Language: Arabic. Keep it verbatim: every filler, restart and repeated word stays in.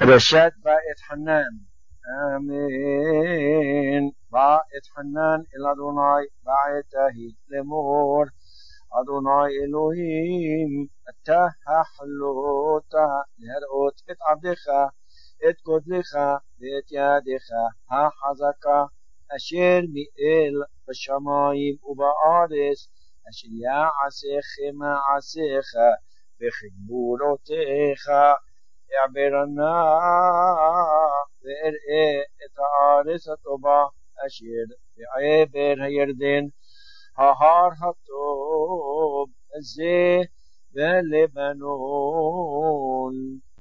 رشاد بائت حنان. آمين. بائت حنان إلى أدوناي بعتهي لمور أدوناي إلهيم أتا حلوتا لهرؤت את عبدך את גודלך ואת ידך החזקה אשר מאל בשמיים ובארץ אשר יעשך מעשיך וכגבורותיך אעברנה ואראה את הארץ הטובה אשר בעבר הירדן ההר הטוב הזה בלבנון.